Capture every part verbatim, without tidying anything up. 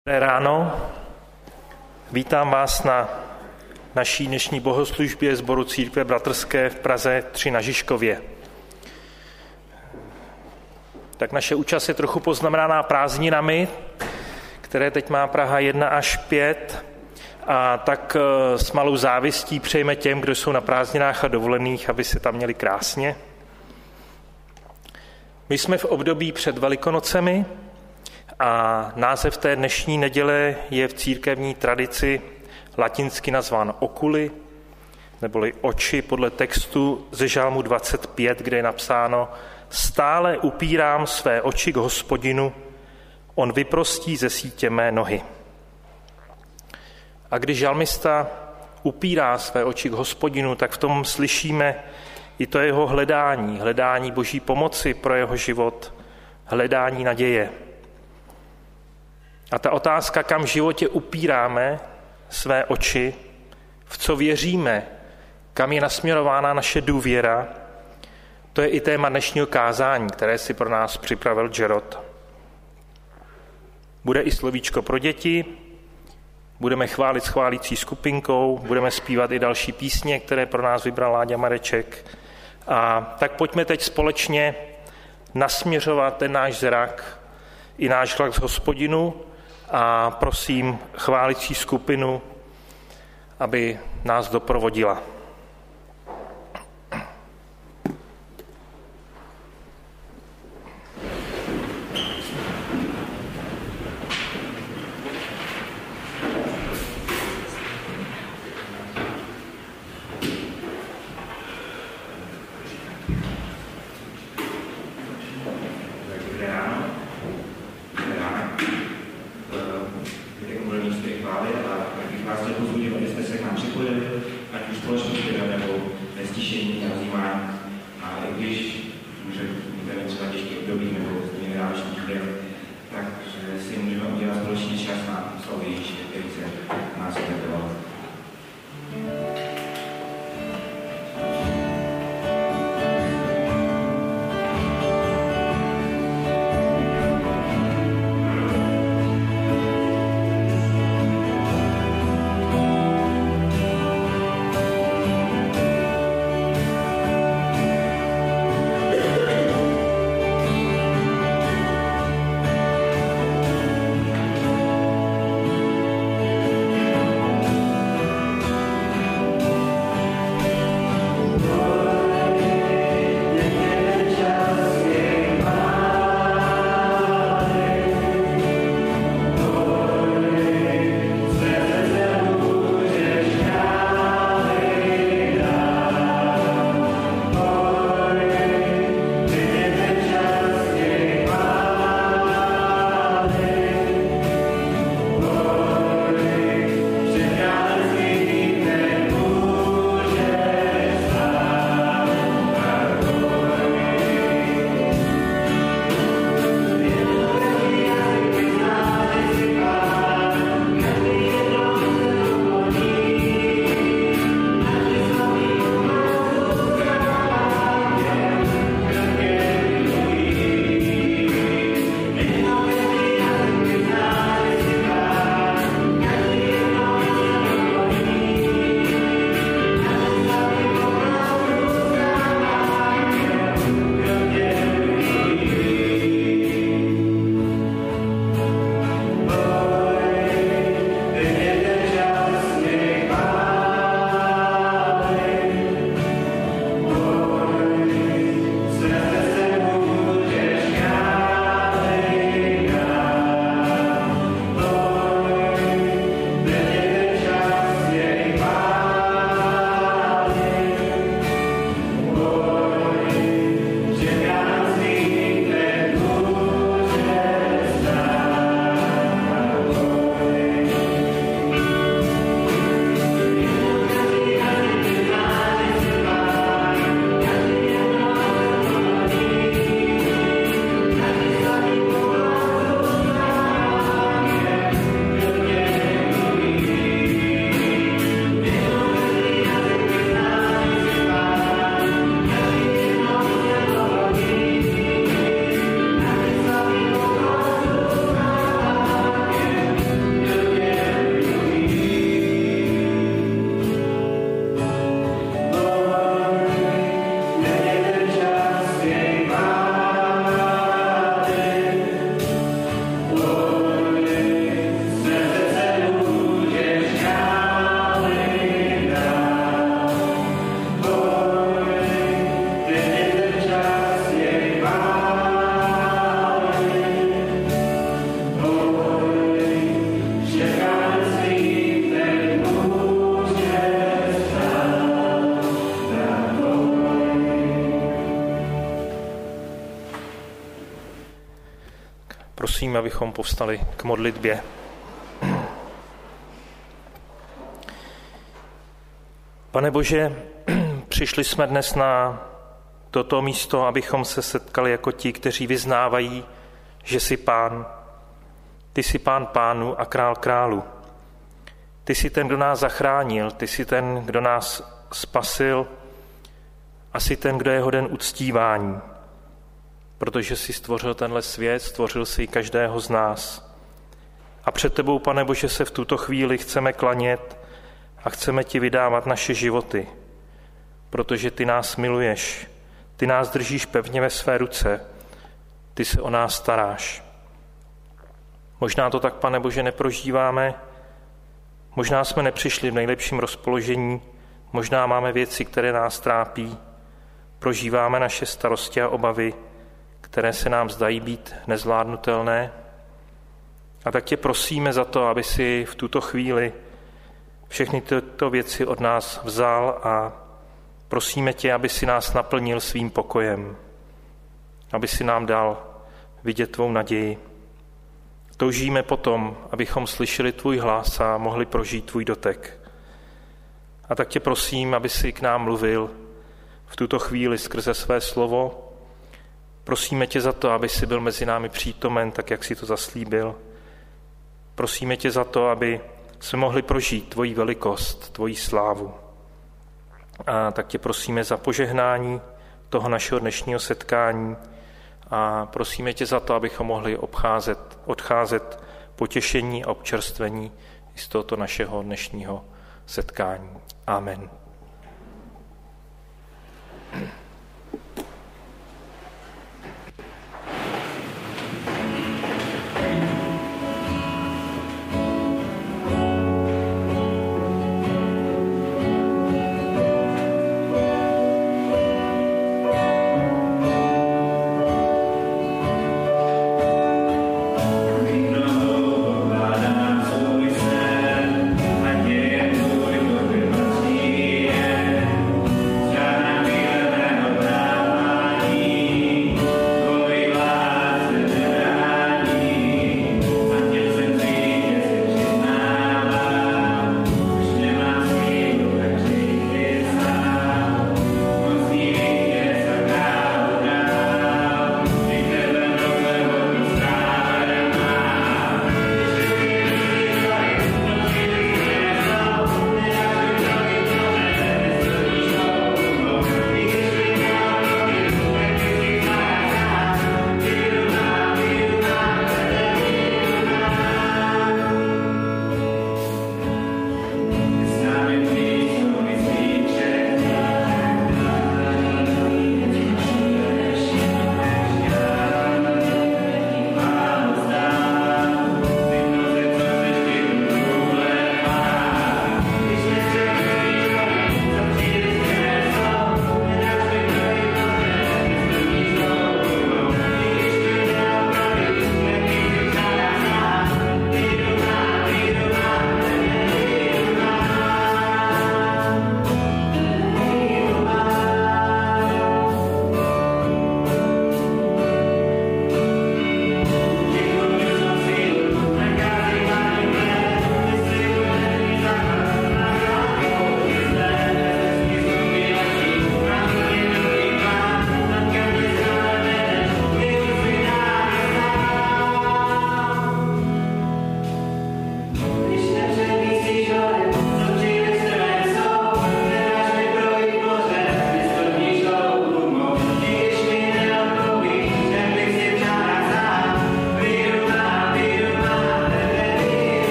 Dobré ráno, vítám vás na naší dnešní bohoslužbě sboru Církve bratrské v Praze tři na Žižkově. Tak naše účast je trochu poznamenaná prázdninami, které teď má Praha jedna až pět, a tak s malou závistí přejeme těm, kdo jsou na prázdninách a dovolených, aby se tam měli krásně. My jsme v období před Velikonocemi a název té dnešní neděle je v církevní tradici latinsky nazván oculi, neboli oči, podle textu ze Žalmu dvacet pět, kde je napsáno: stále upírám své oči k Hospodinu, on vyprostí ze sítě mé nohy. A když žalmista upírá své oči k Hospodinu, tak v tom slyšíme i to jeho hledání, hledání Boží pomoci pro jeho život, hledání naděje. A ta otázka, kam v životě upíráme své oči, v co věříme, kam je nasměrována naše důvěra, to je i téma dnešního kázání, které si pro nás připravil Gerard. Bude i slovíčko pro děti, budeme chválit s chválící skupinkou, budeme zpívat i další písně, které pro nás vybral Láďa Mareček. A tak pojďme teď společně nasměřovat ten náš zrak i náš hlas k Hospodinu a prosím chválící skupinu, aby nás doprovodila. prosím, abychom povstali k modlitbě. Pane Bože, přišli jsme dnes na toto místo, abychom se setkali jako ti, kteří vyznávají, že jsi Pán. Ty jsi Pán pánů a Král králu. Ty jsi ten, kdo nás zachránil, ty jsi ten, kdo nás spasil a jsi ten, kdo je hoden uctívání. Protože jsi stvořil tenhle svět, stvořil jsi každého z nás. A před tebou, Pane Bože, se v tuto chvíli chceme klanět a chceme ti vydávat naše životy, protože ty nás miluješ, ty nás držíš pevně ve své ruce, ty se o nás staráš. Možná to tak, Pane Bože, neprožíváme, možná jsme nepřišli v nejlepším rozpoložení, možná máme věci, které nás trápí, prožíváme naše starosti a obavy, které se nám zdají být nezvládnutelné. A tak tě prosíme za to, aby si v tuto chvíli všechny tyto věci od nás vzal a prosíme tě, aby si nás naplnil svým pokojem, aby si nám dal vidět tvou naději. Toužíme potom, abychom slyšeli tvůj hlas a mohli prožít tvůj dotek. A tak tě prosím, aby si k nám mluvil v tuto chvíli skrze své slovo. Prosíme tě za to, aby si byl mezi námi přítomen, tak jak jsi to zaslíbil. Prosíme tě za to, aby jsme mohli prožít tvoji velikost, tvoji slávu. A tak tě prosíme za požehnání toho našeho dnešního setkání a prosíme tě za to, abychom mohli obcházet, odcházet potěšení a občerstvení z tohoto našeho dnešního setkání. Amen. Yeah.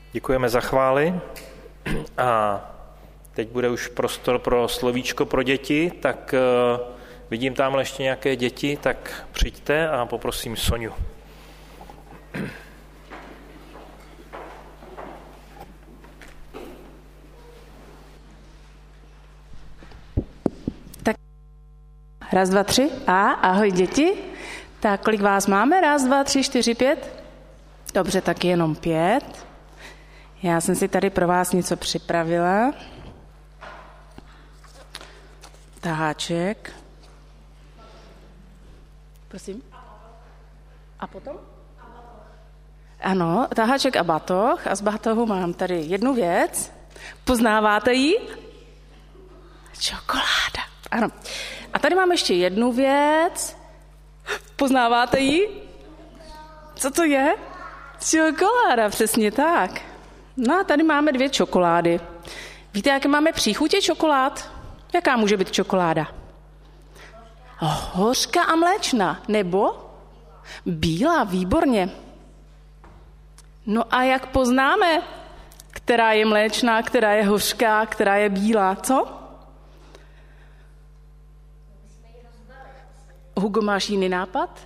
Děkujeme za chvály a teď bude už prostor pro slovíčko pro děti, tak vidím tamhle ještě nějaké děti, tak přijďte a poprosím Soňu. Tak raz, dva, tři. A ahoj děti. Tak kolik vás máme? Raz, dva, tři, čtyři, pět? Dobře, tak jenom pět. Já jsem si tady pro vás něco připravila. Taháček. Prosím? A potom? Ano, taháček a batoh. A z batohu mám tady jednu věc. Poznáváte ji? Čokoláda. Ano. A tady mám ještě jednu věc. Poznáváte ji? Co to je? Čokoláda, přesně tak. No a tady máme dvě čokolády. Víte, jaké máme příchutě čokolád? Jaká může být čokoláda? Hořká a mléčná. Nebo? Bílá, výborně. No a jak poznáme, která je mléčná, která je hořká, která je bílá? Co? Hugo, máš jiný nápad?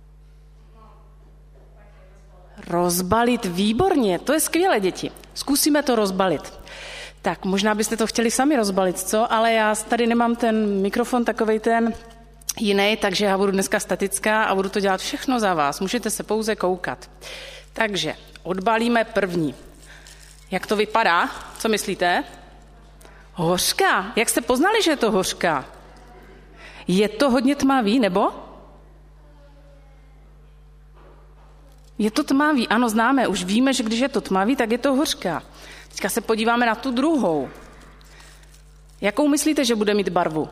Rozbalit, výborně, to je skvělé, děti. Zkusíme to rozbalit. Tak, možná byste to chtěli sami rozbalit, co? Ale já tady nemám ten mikrofon, takovej ten jiný, takže já budu dneska statická a budu to dělat všechno za vás. Můžete se pouze koukat. Takže odbalíme první. Jak to vypadá? Co myslíte? Hořká. Jak jste poznali, že je to hořká? Je to hodně tmavý, nebo? Je to tmavý, ano, známe, už víme, že když je to tmavý, tak je to hořká. Teďka se podíváme na tu druhou. Jakou myslíte, že bude mít barvu?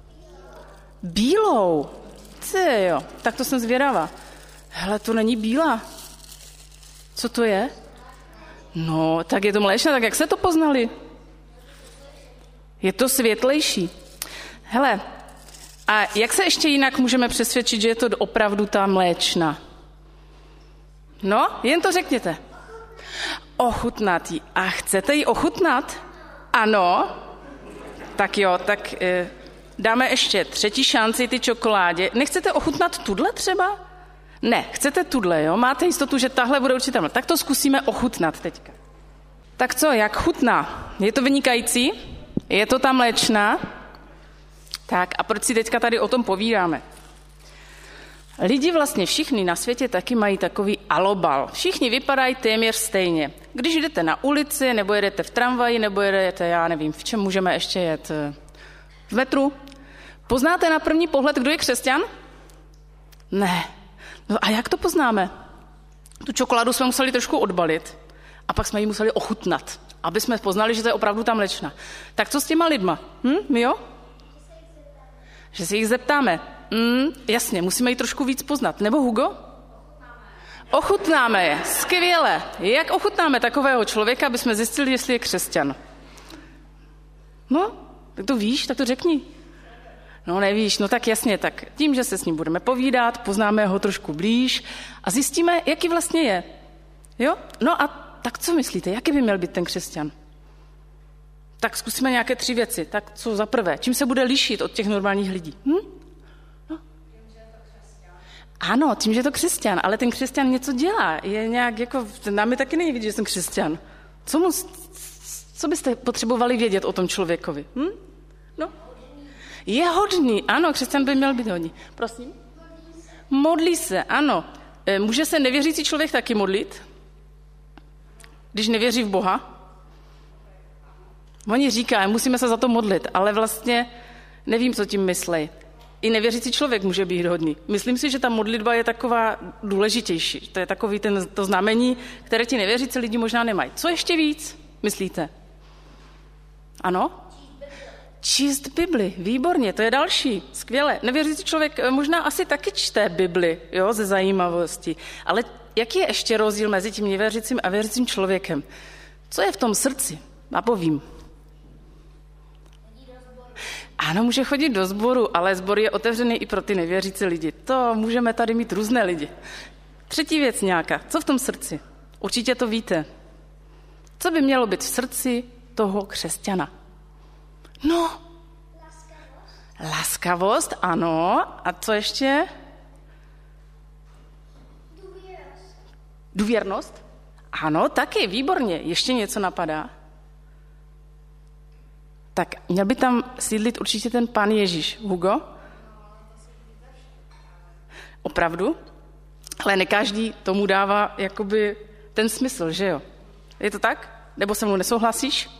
Bílou. Ty jo, tak to jsem zvědavá. Hele, to není bílá. Co to je? No, tak je to mléčné, tak jak se to poznali? Je to světlejší. Hele, a jak se ještě jinak můžeme přesvědčit, že je to opravdu ta mléčna? No, jen to řekněte. Ochutnat ji. A chcete ji ochutnat? Ano. Tak jo, tak e, dáme ještě třetí šanci ty čokoládě. Nechcete ochutnat tudle třeba? Ne, chcete tudle, jo? Máte jistotu, že tahle bude určitě. Tak to zkusíme ochutnat teďka. Tak co, jak chutná? Je to vynikající? Je to ta mléčná? Tak a proč si teďka tady o tom povídáme? Lidi vlastně všichni na světě taky mají takový alobal. Všichni vypadají téměř stejně. Když jdete na ulici, nebo jedete v tramvaji, nebo jedete, já nevím, v čem můžeme ještě jet, v metru. Poznáte na první pohled, kdo je křesťan? Ne. No a jak to poznáme? Tu čokoládu jsme museli trošku odbalit a pak jsme ji museli ochutnat, aby jsme poznali, že to je opravdu ta mléčna. Tak co s těma lidma? Hm, my jo? Že se jich zeptáme. Mm, jasně, musíme ji trošku víc poznat. Nebo Hugo? Ochutnáme je. Skvěle. Jak ochutnáme takového člověka, aby jsme zjistili, jestli je křesťan? No, tak to víš, tak to řekni. No nevíš, no tak jasně, tak tím, že se s ním budeme povídat, poznáme ho trošku blíž a zjistíme, jaký vlastně je. Jo? No a tak co myslíte, jaký by měl být ten křesťan? Tak zkusíme nějaké tři věci. Tak co za prvé? Čím se bude lišit od těch normálních lidí? Hm? No. Ano, tím, že je to křesťan, ale ten křesťan něco dělá. Je nějak jako, nám je taky nejvíc, že jsem křesťan. Co, mu, co byste potřebovali vědět o tom člověkovi? Hm? No. Je hodný, ano, křesťan by měl být hodný. Prosím? Modlí se, ano. Může se nevěřící člověk taky modlit? Když nevěří v Boha? Oni říkají, musíme se za to modlit, ale vlastně nevím, co tím myslí. I nevěřící člověk může být hodný. Myslím si, že ta modlitba je taková důležitější. To je takový ten, to znamení, které ti nevěřící lidi možná nemají. Co ještě víc, myslíte? Ano? Číst Bibli, výborně, to je další, skvěle. Nevěřící člověk možná asi taky čte Bibli, jo, ze zajímavosti. Ale jaký je ještě rozdíl mezi tím nevěřícím a věřícím člověkem? Co je v tom srdci? Napovím. Ano, může chodit do sboru, ale sbor je otevřený i pro ty nevěřící lidi. To můžeme tady mít různé lidi. Třetí věc nějaká. Co v tom srdci? Určitě to víte. Co by mělo být v srdci toho křesťana? No, laskavost, laskavost ano. A co ještě? Důvěrnost. Důvěrnost? Ano, taky, výborně. Ještě něco napadá? Tak měl by tam sídlit určitě ten Pán Ježíš. Hugo? Opravdu? Ale ne každý tomu dává jakoby ten smysl, že jo? Je to tak? Nebo se mnou nesouhlasíš?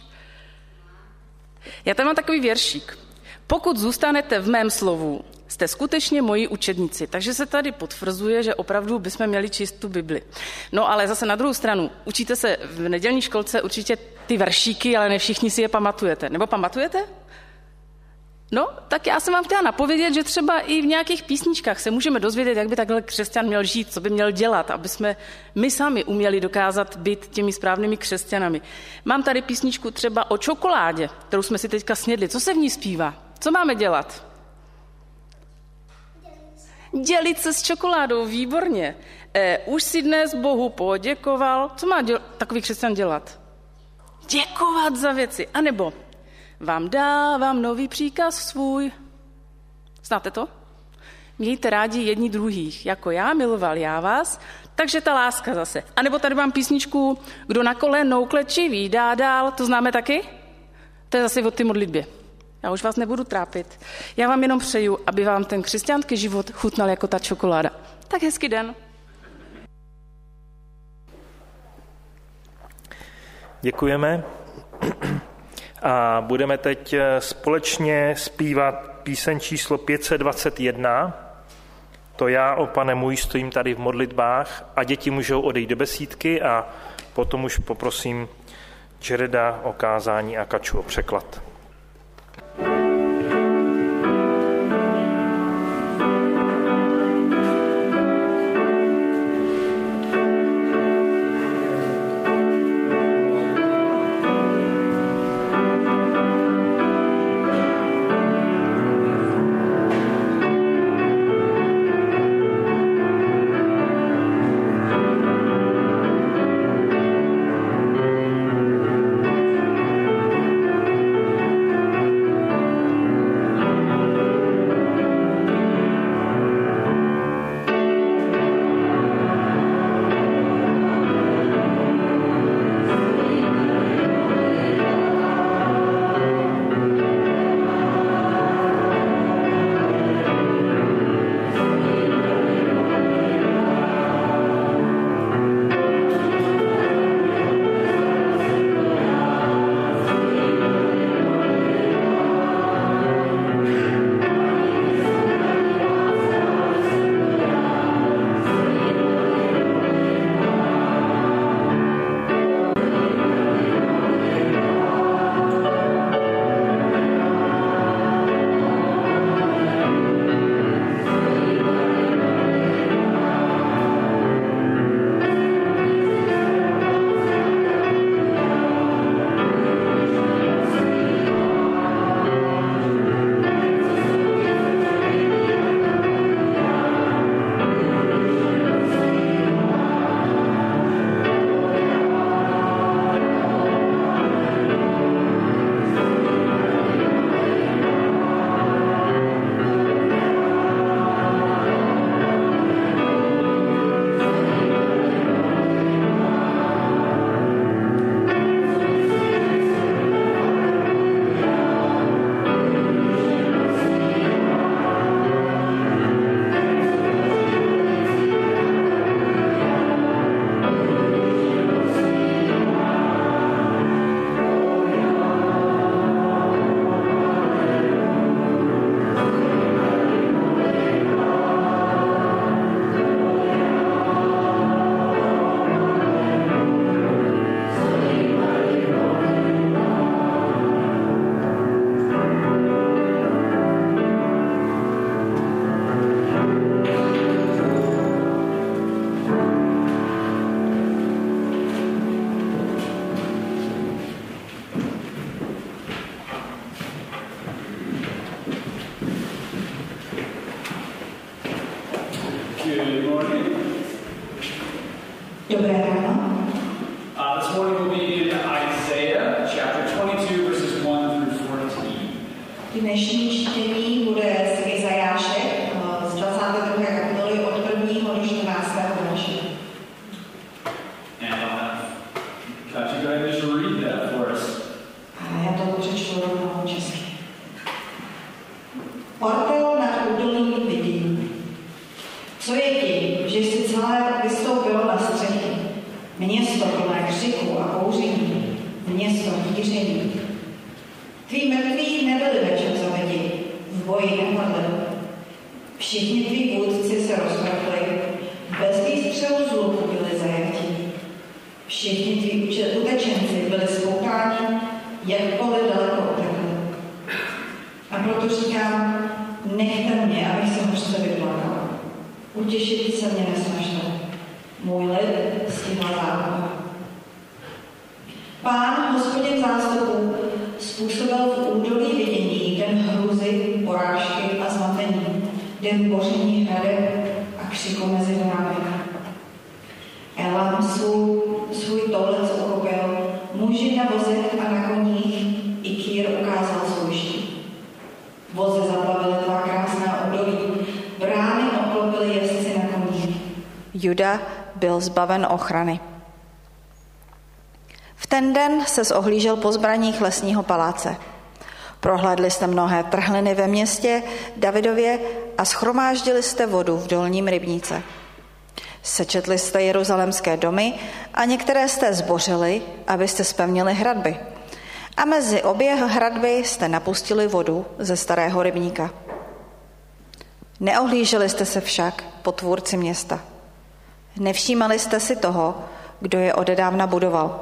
Já tam mám takový věršík. Pokud zůstanete v mém slovu, jste skutečně moji učedníci. Takže se tady potvrzuje, že opravdu bychom měli číst tu Bibli. No ale zase na druhou stranu, učíte se v nedělní školce určitě ty veršíky, ale ne všichni si je pamatujete. Nebo pamatujete? No, tak já jsem vám chtěla napovědět, že třeba i v nějakých písničkách se můžeme dozvědět, jak by takhle křesťan měl žít, co by měl dělat, aby jsme my sami uměli dokázat být těmi správnými křesťanami. Mám tady písničku třeba o čokoládě, kterou jsme si teďka snědli. Co se v ní zpívá? Co máme dělat? Dělit se s čokoládou, výborně. E, už si dnes Bohu poděkoval. Co má děl- takový křesťan dělat? Děkovat za věci. A nebo vám dávám nový příkaz svůj. Znáte to? Mějte rádi jedni druhých, jako já miloval já vás, takže ta láska zase. A nebo tady mám písničku, kdo na kolenou klečivý dá dál, to známe taky? To je zase o té modlitbě. Já už vás nebudu trápit. Já vám jenom přeju, aby vám ten křesťanský život chutnal jako ta čokoláda. Tak hezký den. Děkujeme. A budeme teď společně zpívat píseň číslo pět set dvacet jedna. To já, o Pane můj, stojím tady v modlitbách a děti můžou odejít do besídky a potom už poprosím Jareda o kázání a Kaču o překlad. vzkříšení. Tví mrtví nebyli večer zabiti, v boji nepadli. Všichni tví vůdci se rozprchli, bez výstřelu z luku byli zajatí. Všichni tví utečenci byli spoutáni, jak pole daleko utekli. A proto říkám, nechte mě, abych se hořce vyplakal. Utěšit se mě nesnažte. Můj lid stihla zároveň. Pán, Hospodin zástupů, způsobil v údolí vidění den hrůzy, porážky a zmatení, den boření hradeb a křiku mezi horami. Elam svůj, svůj toulec uchopil, muži na vozech a na koních, i Kýr ukázal svůj štít. Vozy zaplavily tvá krásná údolí, brány obklopily jezdci na koních. Juda byl zbaven ochrany. V ten den se zohlížel po zbraních lesního paláce. Prohlédli jste mnohé trhliny ve městě Davidově a schromáždili jste vodu v dolním rybníce. Sečetli jste jeruzalemské domy a některé jste zbořili, abyste zpevnili hradby. A mezi obě hradby jste napustili vodu ze starého rybníka. Neohlíželi jste se však po tvůrci města. Nevšímali jste si toho, kdo je odedávna budoval.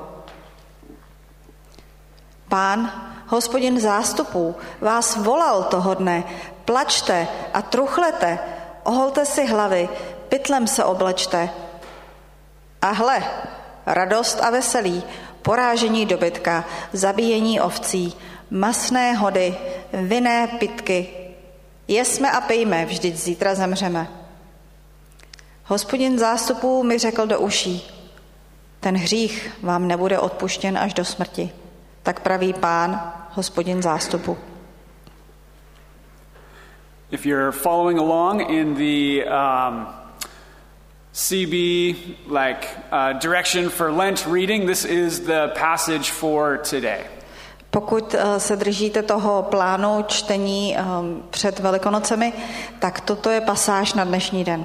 Pán, Hospodin zástupů, vás volal toho dne, plačte a truchlete, oholte si hlavy, pytlem se oblečte. A hle, radost a veselí, porážení dobytka, zabíjení ovcí, masné hody, vinné pytky. Jesme a pijme, vždyť zítra zemřeme. Hospodin zástupů mi řekl do uší, ten hřích vám nebude odpuštěn až do smrti. Tak praví Pán, Hospodin zástupu. If you're following along in the um, C B like uh, direction for Lent reading, this is the passage for today. Pokud uh, se držíte toho plánu čtení um, před Velikonocemi, tak toto je pasáž na dnešní den.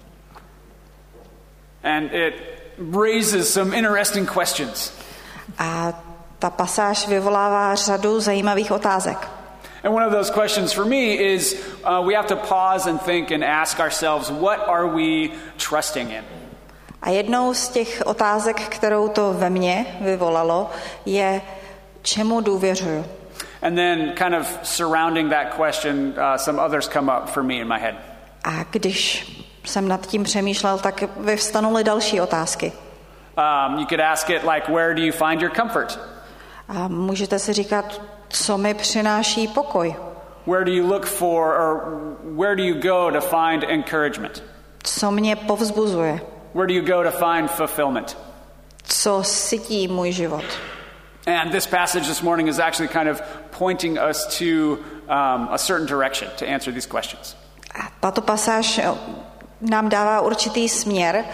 And it raises some interesting questions. A ta pasáž vyvolává řadu zajímavých otázek. And one of those questions for me is uh, we have to pause and think and ask ourselves, what are we trusting in? A jednou z těch otázek, kterou to ve mně vyvolalo, je, čemu důvěřuju. And then kind of surrounding that question, uh, some others come up for me in my head. A když jsem nad tím přemýšlel, tak vyvstanuly další otázky. Um, you could ask it like, where do you find your comfort? A můžete si říkat, co mi přináší pokoj? Where do you look for, or where do you go to find encouragement? Co mě povzbuzuje? Where do you go to find fulfillment? Co sytí můj život? And this passage this morning is actually kind of pointing us to um, a certain direction to answer these questions. A tato pasáž nám dává určitý směr,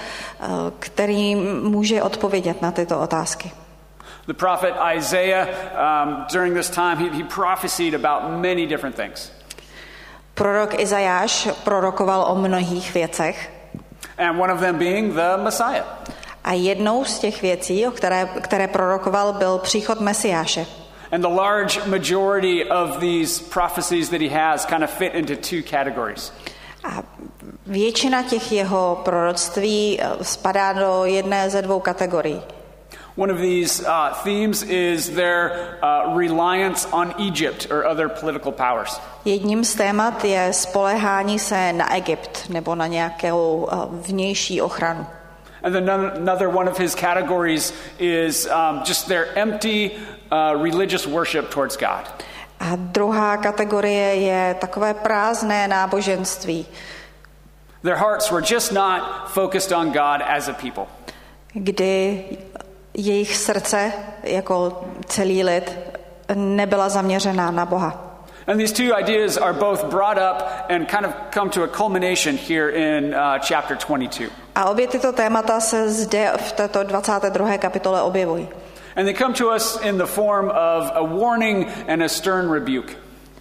který může odpovědět na tyto otázky. The prophet Isaiah, um, during this time, he, he prophesied about many different things. Prorok Izajáš prorokoval o mnohých věcech. And one of them being the Messiah. A jednou z těch věcí, o které, které prorokoval, byl příchod Mesiáše. And the large majority of these prophecies that he has kind of fit into two categories. A většina těch jeho proroctví spadá do jedné ze dvou kategorií. One of these uh, themes is their uh, reliance on Egypt or other political powers. Jedním z témat je spoléhání se na Egypt nebo na nějakou uh, vnější ochranu. And then another one of his categories is um, just their empty uh, religious worship towards God. A druhá kategorie je takové prázdné náboženství. Their hearts were just not focused on God as a people. Kdy jejich srdce jako celý lid nebyla zaměřená na Boha. And these two ideas are both brought up and kind of come to a culmination here in uh, chapter twenty-two. A obě tyto témata se zde v této dvacáté druhé kapitole objevují. And they come to us in the form of a warning and a stern rebuke.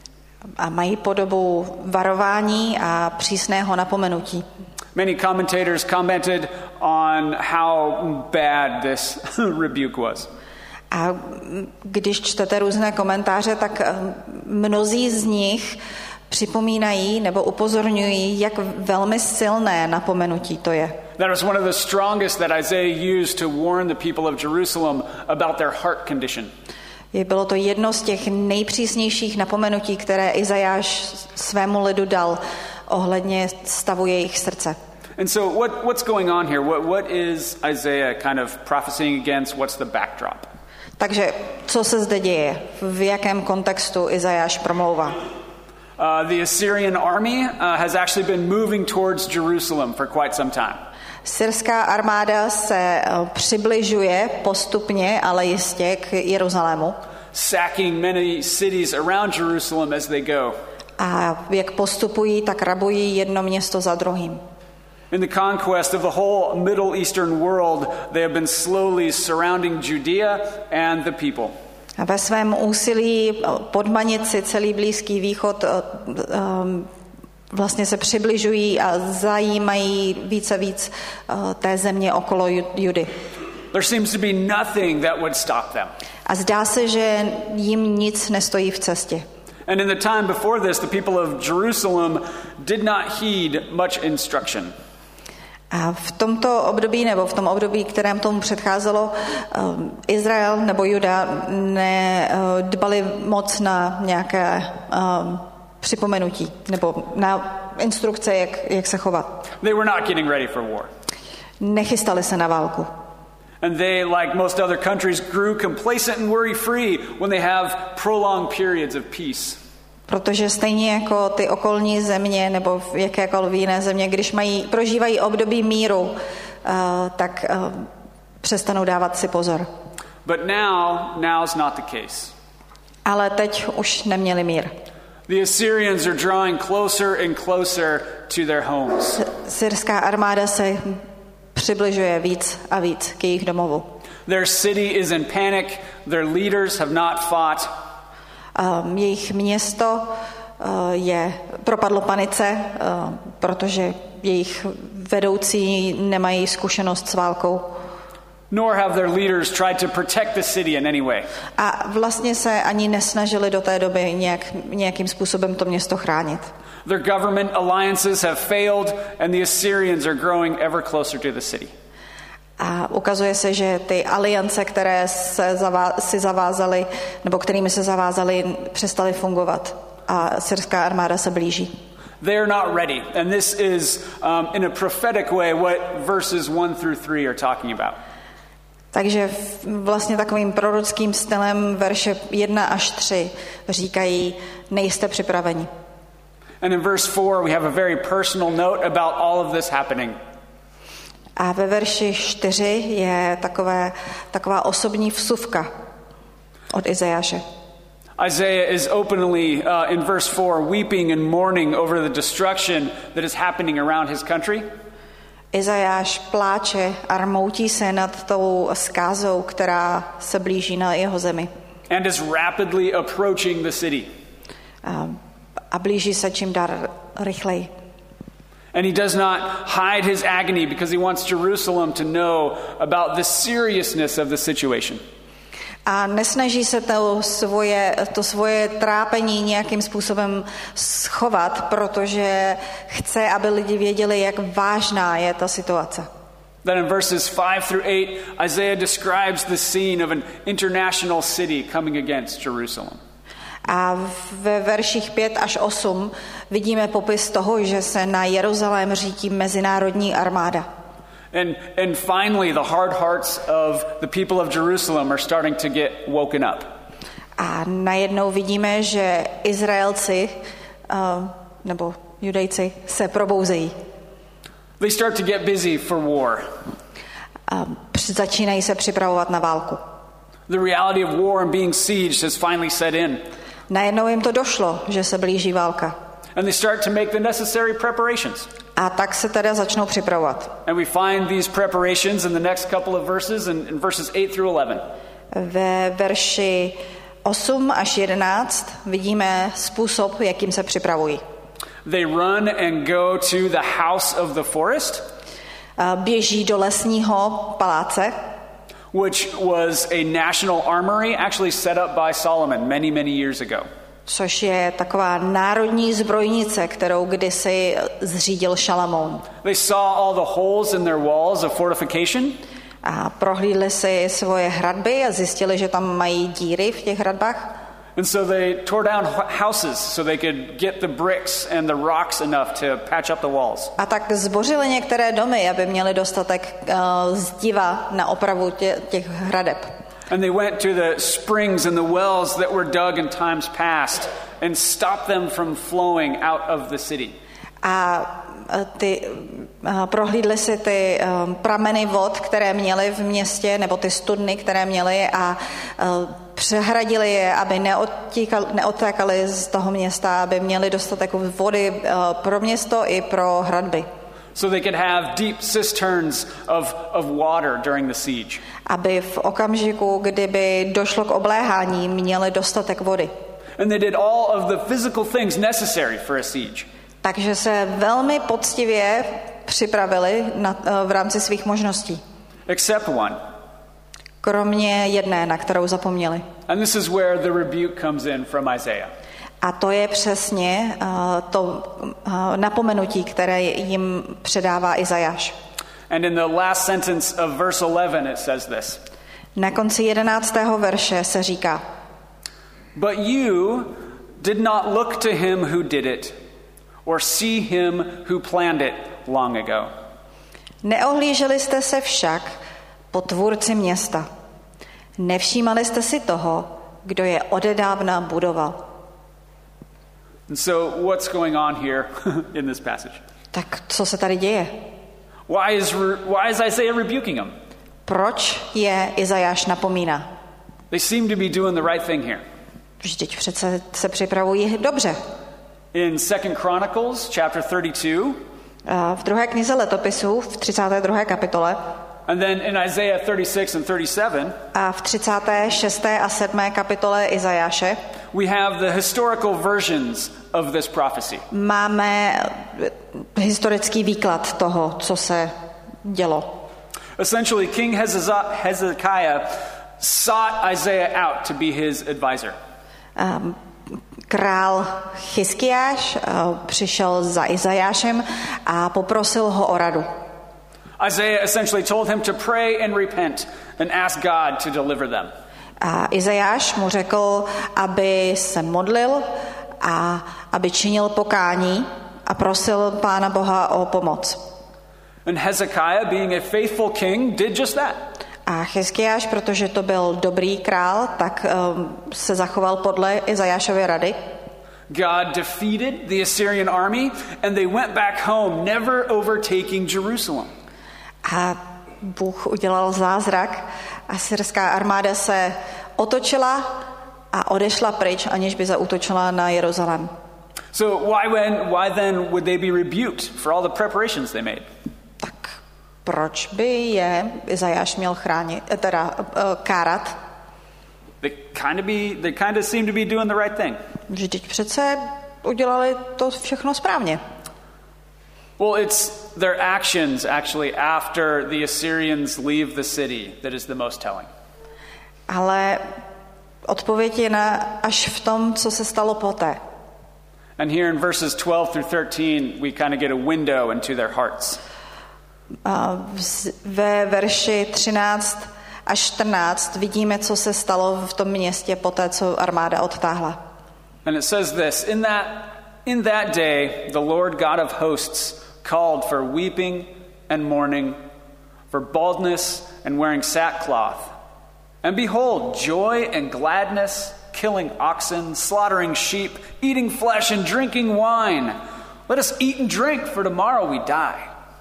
A mají podobu varování a přísného napomenutí. Many commentators commented on how bad this rebuke was. A když čtete různé komentáře, tak mnozí z nich připomínají nebo upozorňují, jak velmi silné napomenutí to je. That was one of the strongest that Isaiah used to warn the people of Jerusalem about their heart condition. Bylo to jedno z těch nejpřísnějších napomenutí, které Izajáš svému lidu dal ohledně stavu jejich srdce. And so what, what's going on here? What, what is Isaiah kind of prophesying against? What's the backdrop? Takže co se zde děje? V jakém kontextu Izajáš promlouvá? Uh, the Assyrian army uh, has actually been moving towards Jerusalem for quite some time. Syrská armáda se uh, přibližuje postupně, ale jistě k Jeruzalému. Sacking many cities around Jerusalem as they go. A jak postupují, tak rabují jedno město za druhým. In the conquest of the whole Middle Eastern world, they have been slowly surrounding Judea and the people. A ve svém úsilí podmanit si celý Blízký východ um, vlastně se přibližují a zajímají více víc uh, té země okolo Judy. There seems to be nothing that would stop them. A zdá se, že jim nic nestojí v cestě. And in the time before this, the people of Jerusalem did not heed much instruction. A v tomto období, nebo v tom období, kterém tomu předcházelo, um, Izrael nebo Juda nedbali uh, moc na nějaké um, připomenutí nebo na instrukce, jak, jak se chovat. They were not getting ready for war. Nechystali se na válku. And they, like most other countries, grew complacent and worry-free when they have prolonged periods of peace. Protože stejně jako ty okolní země nebo jakékoliv jiné země, když mají, prožívají období míru, uh, tak uh, přestanou dávat si pozor. But now, now's not the case. Ale teď už neměli mír. The Assyrians are drawing closer and closer to their homes. Syrská armáda se přibližuje víc a víc k jejich domovu. Their city is in panic. Their leaders have not fought. Um, jejich město uh, je propadlo panice, uh, protože jejich vedoucí nemají zkušenost s válkou. Nor have their leaders tried to protect the city in any way. A vlastně se ani nesnažili do té doby nějak, nějakým způsobem to město chránit. Their government alliances have failed and the Assyrians are growing ever closer to the city. A ukazuje se, že ty aliance, které se zavá- si zavázaly, nebo kterými se zavázali, přestaly fungovat. A syrská armáda se blíží. They are not ready. And this is, um, in a prophetic way, what verses one through three are talking about. Takže vlastně takovým prorockým stylem verše jedna až tři říkají, nejste připraveni. And in verse four, we have a very personal note about all of this happening. A ve verši čtyři je takové, taková osobní vsuvka od Izajáše. Isaiah is openly, uh, in verse four, weeping and mourning over the destruction that is happening around his country. Izajáš pláče a rmoutí se nad tou zkázou, která se blíží na jeho zemi. And is rapidly approaching the city. A, a blíží se čím dál rychleji. And he does not hide his agony because he wants Jerusalem to know about the seriousness of the situation. A nesnaží se to svoje, to svoje trápení nějakým způsobem schovat, protože chce, aby lidi věděli, jak vážná je ta situace. Then in verses five through eight, Isaiah describes the scene of an international city coming against Jerusalem. A ve verších pět až osm vidíme popis toho, že se na Jeruzalém řítí mezinárodní armáda. And and finally the hard hearts of the people of Jerusalem are starting to get woken up. A najednou vidíme, že Izraelci uh, nebo Judejci se probouzejí. They start to get busy for war. A začínají se připravovat na válku. The reality of war and being sieged has finally set in. Najednou jim to došlo, že se blíží válka. And they start to make the necessary preparations. A tak se teda začnou připravovat. And we find these preparations in the next couple of verses, in, in verses eight through eleven. Ve verši osm až jedenáct vidíme způsob, jakým se připravují. They run and go to the house of the forest. Běží do lesního paláce. which was a national armory actually set up by Solomon many, many years ago. Což je taková národní zbrojnice, kterou kdysi zřídil Šalamoun. They saw all the holes in their walls of fortification. A prohlídli si svoje hradby a zjistili, že tam mají díry v těch hradbách. And so they tore down houses so they could get the bricks and the rocks enough to patch up the walls. A tak zbořili některé domy, aby měli dostatek uh, zdiva na opravu tě, těch hradeb. And they went to the springs and the wells that were dug in times past and stopped them from flowing out of the city. A ty uh, prohlídli si ty um, prameny vod, které měli v městě, nebo ty studny, které měli, a uh, přehradili je, aby neodtékali z toho města, aby měli dostatek vody uh, pro město i pro hradby. So they could have deep cisterns of, of water during the siege. Aby v okamžiku, kdyby došlo k obléhání, měli dostatek vody. And they did all of the physical things necessary for a siege. Takže se velmi poctivě připravili na, v rámci svých možností. Except one. Kromě jedné, na kterou zapomněli. And this is where the rebuke comes in from Isaiah. A to je přesně uh, to uh, napomenutí, které jim předává Izajáš. And in the last sentence of verse eleven it says this. Na konci jedenáctého verše se říká: But you did not look to him who did it, or see him who planned it long ago. Neohlíželi jste se však po tvůrci města. Nevšímali jste si toho, kdo je odedávna budoval. And so what's going on here in this passage? Tak co se tady děje? Why is why is Isaiah rebuking him? Proč je Izajáš napomíná? They seem to be doing the right thing here. Vždyť přece se připravují dobře. In Second Chronicles chapter thirty-two, v druhé knize letopisů v třicáté druhé kapitole, and then in Isaiah thirty-six and thirty-seven, a v třicáté šesté a sedmé kapitole Izajáše, we have the historical versions of this prophecy. Máme historický výklad toho, co se dělo. Essentially, King Hezekiah sought Isaiah out to be his advisor. Um, král Chiskiáš uh, přišel za Izajášem a poprosil ho o radu. Isaiah essentially told him to pray and repent and ask God to deliver them. A Izajáš mu řekl, aby se modlil a aby činil pokání a prosil Pána Boha o pomoc. And Hezekiah, being a faithful king, did just that. A Chiskiáš, protože to byl dobrý král, tak um, se zachoval podle Izajášovy rady. God defeated the Assyrian army and they went back home, never overtaking Jerusalem. A Bůh udělal zázrak. Asyrská armáda se otočila a odešla pryč, aniž by zaútočila na Jeruzalém. So why when why then would they be rebuked for all the preparations they made? Tak proč by je Izajáš měl chránit, teda uh, kárat? They kind of be they kind of seem to be doing the right thing. Vždyť přece udělali to všechno správně. Well, it's their actions actually after the Assyrians leave the city that is the most telling. Ale odpověď je na, až v tom, co se stalo poté. And here in verses twelve through thirteen, we kind of get a window into their hearts. A ve verši třináct až čtrnáct vidíme, co se stalo v tom městě poté, co armáda odtáhla. And it says this, in that in that day the Lord God of hosts called for weeping and mourning, for baldness and wearing sackcloth. And behold, joy and gladness, killing oxen, slaughtering sheep, eating flesh and drinking wine. Let us eat and drink, for tomorrow we die.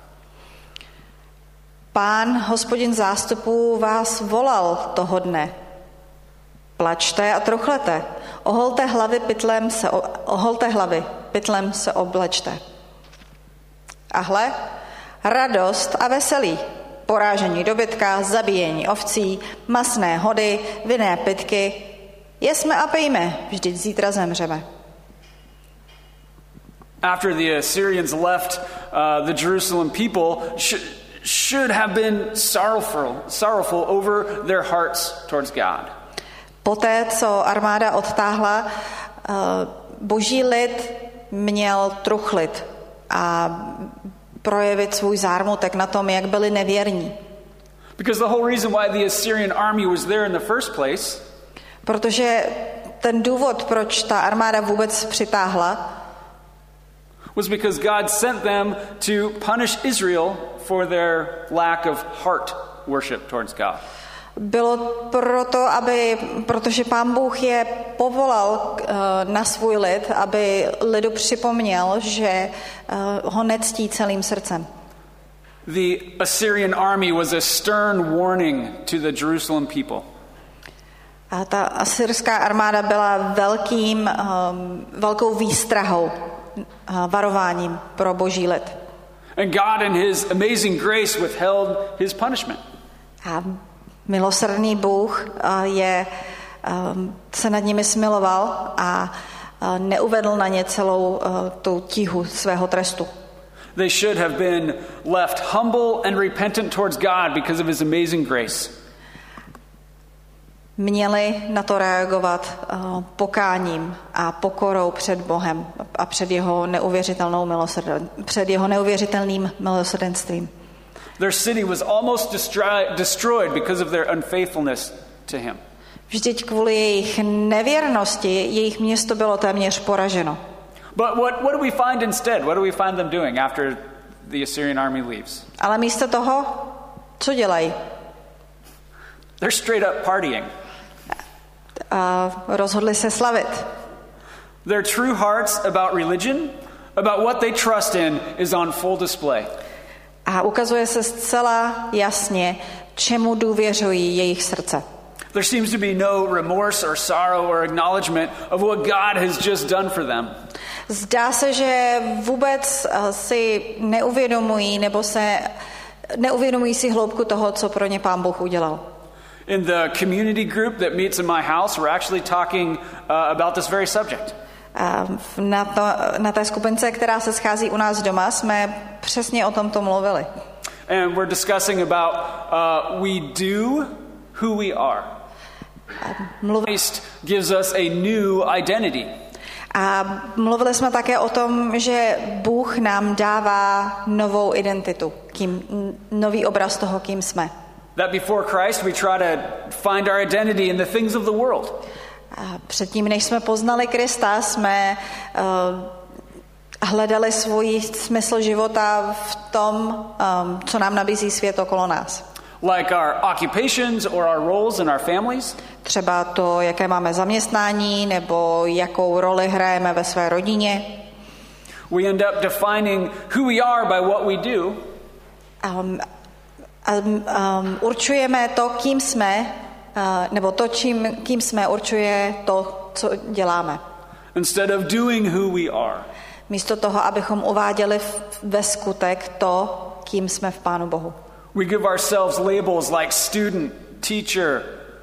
Pán, Hospodin zástupů, vás volal toho dne. Plačte a truchlete. Oholte hlavy pytlem se, oholte hlavy, pytlem se oblečte. A hle, radost a veselí, porážení dobytka, zabíjení ovcí, masné hody, vinné pytky. Jesme a pijme, vždyť zítra zemřeme. After the Assyrians left, uh, the Jerusalem people sh- should have been sorrowful, sorrowful over their hearts towards God. Poté, co armáda odtáhla, boží lid měl truchlit a projevit svůj zármutek na tom, jak byli nevěrní. Because the whole reason why the Assyrian army was there in the first place, protože ten důvod, proč ta armáda vůbec přitáhla, was because God sent them to punish Israel for their lack of heart worship towards God. Bylo proto, aby, protože Pán Bůh je povolal uh, na svůj lid, aby lidu připomněl, že uh, ho nectí celým srdcem. The Assyrian army was a stern warning to the Jerusalem people. A ta asyrská armáda byla velkým, um, velkou výstrahou, uh, varováním pro boží lid. And God in his amazing grace withheld his punishment. A milosrdný Bůh uh, je, um, se nad nimi smiloval a uh, neuvedl na ně celou uh, tu tíhu svého trestu. They should have been left humble and repentant towards God because of his amazing grace. Měli na to reagovat uh, pokáním a pokorou před Bohem a před jeho neuvěřitelnou milosrden, před jeho neuvěřitelným milosrdenstvím. Their city was almost destroy, destroyed because of their unfaithfulness to him. Vždyť kvůli jejich nevěrnosti jejich město bylo téměř poraženo. But what, what do we find instead? What do we find them doing after the Assyrian army leaves? Ale místo toho, co dělají? They're straight up partying. A rozhodli se slavit. Their true hearts about religion, about what they trust in, is on full display. A ukazuje se zcela jasně, čemu důvěřují jejich srdce. There seems to be no remorse or sorrow or acknowledgement of what God has just done for them. Zdá se, že vůbec si neuvědomují nebo se neuvědomují si hloubku toho, co pro ně Pán Bůh udělal. In the community group that meets in my house, we're actually talking uh, about this very subject. Na, to, na té skupince, která se schází u nás doma, jsme přesně o tomto mluvili. And we're discussing about uh, we do who we are. Christ gives us a new identity. A mluvili jsme také o tom, že Bůh nám dává novou identitu, kým, nový obraz toho, kým jsme. That before Christ we try to find our identity in the things of the world. A předtím, než jsme poznali Krista, jsme uh, hledali svůj smysl života v tom, um, co nám nabízí svět okolo nás. Like our occupations or our roles in our families. Třeba to, jaké máme zaměstnání, nebo jakou roli hrajeme ve své rodině. We end up defining who we are by what we do. Um, um, um, určujeme to, kým jsme, uh, nebo to, čím, kým jsme, určuje to, co děláme. Instead of doing who we are. Místo toho, abychom uváděli ve skutek to, kým jsme v Pánu Bohu. We give ourselves labels like student, teacher.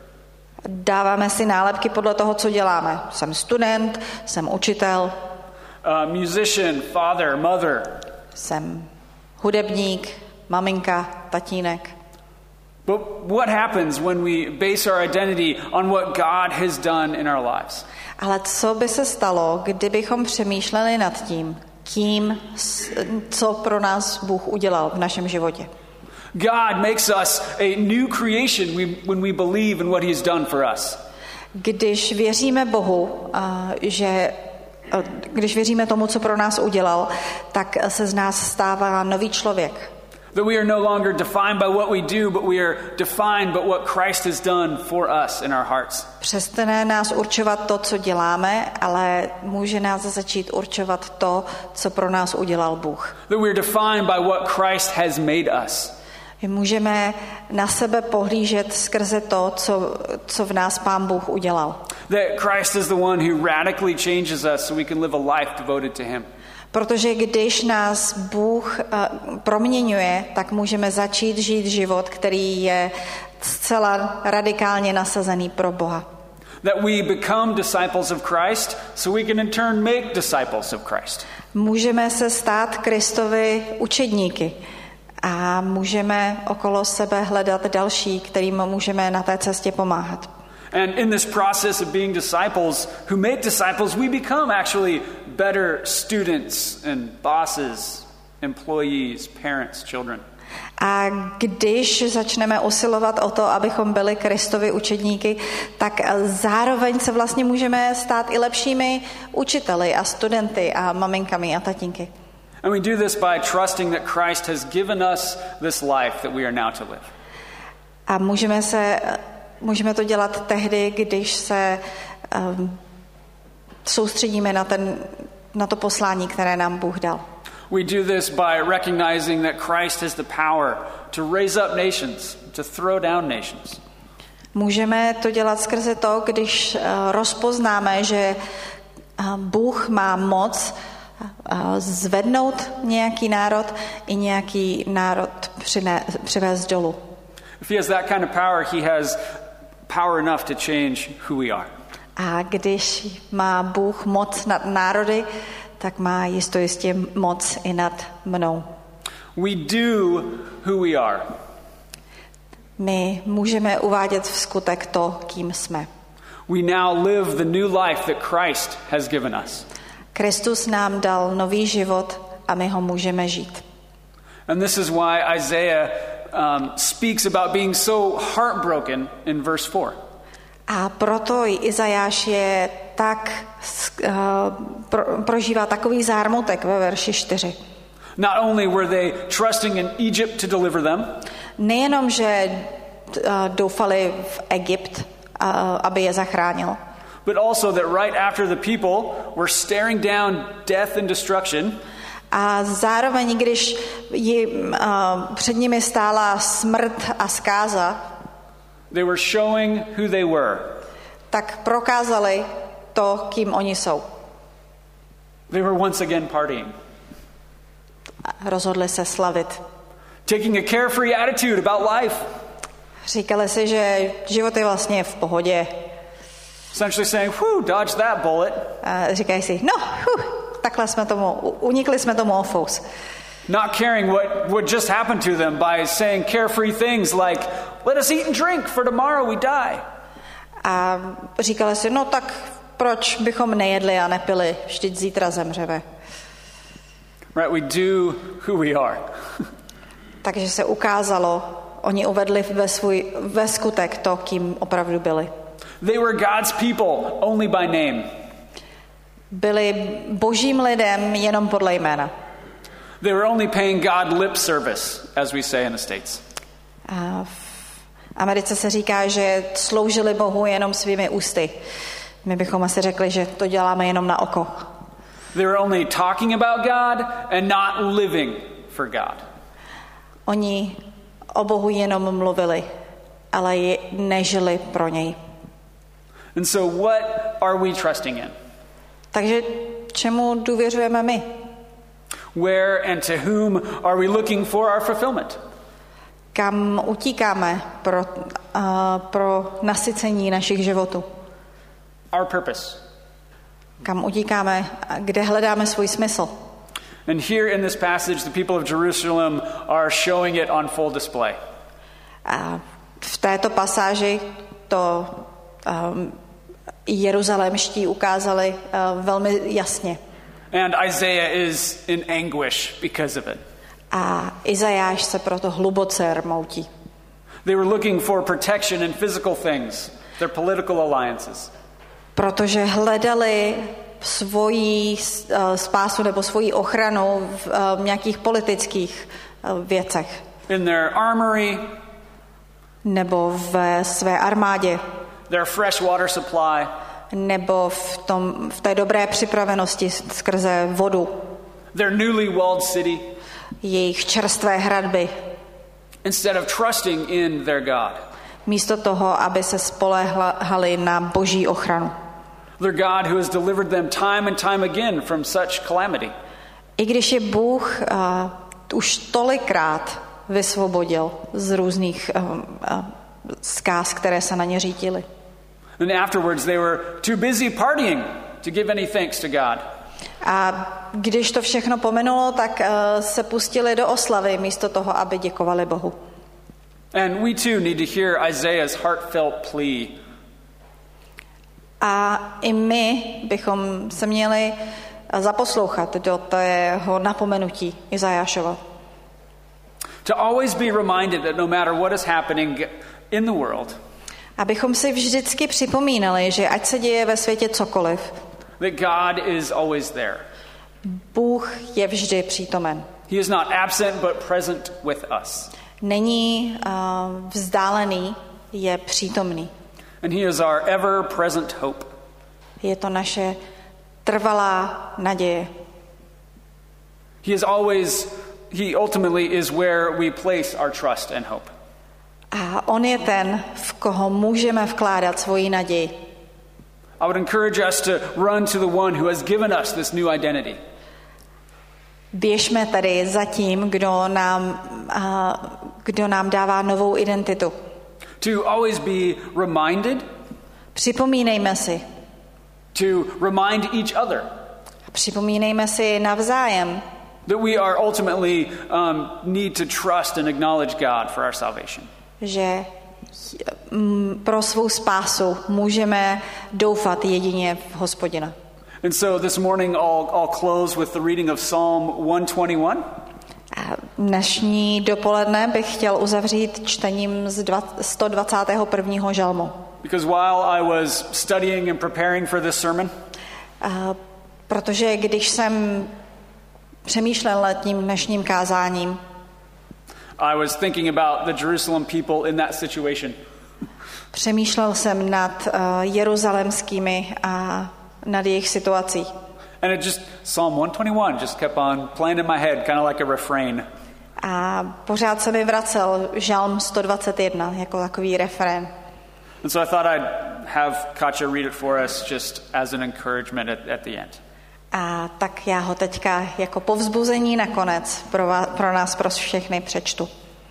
Dáváme si nálepky podle toho, co děláme. Jsem student, jsem učitel. Uh, musician, father, mother. Jsem hudebník, maminka, tatínek. But what happens when we base our identity on what God has done in our lives? Ale co by se stalo, kdybychom přemýšleli nad tím, kým, co pro nás Bůh udělal v našem životě? God makes us a new creation when we believe in what he's done for us. Když věříme Bohu, že když věříme tomu, co pro nás udělal, tak se z nás stává nový člověk. That we are no longer defined by what we do, but we are defined by what Christ has done for us in our hearts. Přestane nás určovat to, co děláme, ale může nás začít určovat to, co pro nás udělal Bůh. That we are defined by what Christ has made us. Můžeme na sebe pohlížet skrze to, co, co v nás Pán Bůh udělal. That Christ is the one who radically changes us so we can live a life devoted to him. Protože když nás Bůh uh, proměňuje, tak můžeme začít žít život, který je zcela radikálně nasazený pro Boha. That we become disciples of Christ so we can in turn make disciples of Christ. Můžeme se stát Kristovi učedníky A můžeme okolo sebe hledat další, kterým můžeme na té cestě pomáhat. And in this process of being disciples, who make disciples, we become actually better students and bosses, employees, parents, children. A když začneme usilovat o to, abychom byli Kristovi učedníky, tak zároveň se vlastně můžeme stát i lepšími učiteli a studenty a maminkami a tatínky. And we do this by trusting that Christ has given us this life that we are now to live. A můžeme se můžeme to dělat tehdy, když se um, soustředíme na ten na to poslání, které nám Bůh dal. We do this by recognizing that Christ has the power to raise up nations, to throw down nations. Můžeme to dělat skrze to, když uh, rozpoznáme, že uh, Bůh má moc uh, zvednout nějaký národ i nějaký národ přine, přivést dolů. If he has that kind of power, he has power enough to change who we are. A když má Bůh moc nad národy, tak má jisto jistě moc i nad mnou. We do who we are. My můžeme uvádět v skutek to, kým jsme. We now live the new life that Christ has given us. Kristus nám dal nový život a my ho můžeme žít. And this is why Isaiah um, speaks about being so heartbroken in verse four. A proto Izajáš je tak uh, pro, prožívá takový zármutek ve verši čtyři. Not only were they trusting in Egypt to deliver them, nejenom, že uh, doufali v Egypt, uh, aby je zachránil, but also that right after the people were staring down death and destruction, a zároveň, když jim, uh, před nimi stála smrt a zkáza, they were showing who they were. Tak prokázali to, kým oni jsou. They were once again partying. Rozhodli se slavit. Taking a carefree attitude about life. Říkali si, že život je vlastně v pohodě. Essentially saying, "Whew, dodged that bullet." A říkají si, no, huh, takhle jsme tomu, unikli jsme tomu ofous. Not caring what would just happen to them by saying carefree things like, "Let us eat and drink, for tomorrow we die." A říkali si, no tak proč bychom nejedli a nepili, vždyť zítra zemřeme. Right, we do who we are. Takže se ukázalo, oni uvedli ve, svůj, ve skutek to, kým opravdu byli. They were God's people only by name. Byli božím lidem jenom podle jména. They were only paying God lip service, as we say in the States. A v Americe se říká, že sloužili Bohu jenom svými ústy. My bychom asi řekli, že to děláme jenom na oko. They were only talking about God and not living for God. Oni o Bohu jenom mluvili, ale nežili pro něj. And so what are we trusting in? Takže čemu důvěřujeme my? Where and to whom are we looking for our fulfillment? Kam utíkáme pro, uh, pro nasycení našich životů? Our purpose. Kam utíkáme, kde hledáme svůj smysl? And here in this passage, the people of Jerusalem are showing it on full display. A v této pasáži to um, jeruzalémští ukázali uh, velmi jasně. And Isaiah is in anguish because of it. A Izajáš se proto hluboce rmoutí. They were looking for protection in physical things, their political alliances. Protože hledali svoji uh, spásu nebo svoji ochranu v uh, nějakých politických uh, věcech. In their armory, nebo ve své armádě, their fresh water supply, nebo v, tom, v té dobré připravenosti skrze vodu, their newly walled city, jejich čerstvé hradby, instead of trusting in their God. Místo toho, aby se spoléhali na boží ochranu. Their God who has delivered them time and time again from such calamity. I když je Bůh uh, už tolikrát vysvobodil z různých uh, uh, zkáz, které se na ně řítily. And afterwards they were too busy partying to give any thanks to God. A když to všechno pominulo, tak uh, se pustili do oslavy místo toho, aby děkovali Bohu. And we too need to hear Isaiah's heartfelt plea. A i my bychom se měli zaposlouchat do tého napomenutí Izajášova. To always be reminded that no matter what is happening in the world, abychom si vždycky připomínali, že ať se děje ve světě cokoliv, that God is always there. Bůh je vždy přítomen. He is not absent but present with us. Není uh, vzdálený, je přítomný. And he is our ever present hope. Je to naše trvalá naděje. He is always, he ultimately is where we place our trust and hope. A on je ten, v koho můžeme vkládat svoji naději. I would encourage us to run to the one who has given us this new identity. Běžme tedy za tím, kdo nám, uh, kdo nám dává novou identitu. To always be reminded. Připomínejme si. To remind each other. Připomínejme si navzájem. That we are ultimately um, need to trust and acknowledge God for our salvation. Že pro svou spásu můžeme doufat jedině v Hospodina. And so this morning I'll, I'll close with the reading of Psalm one twenty-one. A dnešní dopoledne bych chtěl uzavřít čtením z sto dvacátého prvního žalmu. Because while I was studying and preparing for this sermon, a protože když jsem přemýšlel nad tím dnešním kázáním, I was thinking about the Jerusalem people in that situation. Přemýšlel jsem nad uh, jeruzalemskými a nad jejich situací. And it just Psalm one twenty-one just kept on playing in my head, kind of like a refrain. A pořád se mi vracel žalm sto dvacet jedna jako takový refrén. And so I thought I'd have Katja read it for us just as an encouragement at, at the end. A tak já ho teďka jako povzbuzení nakonec pro, vás, pro nás, pro všechny přečtu.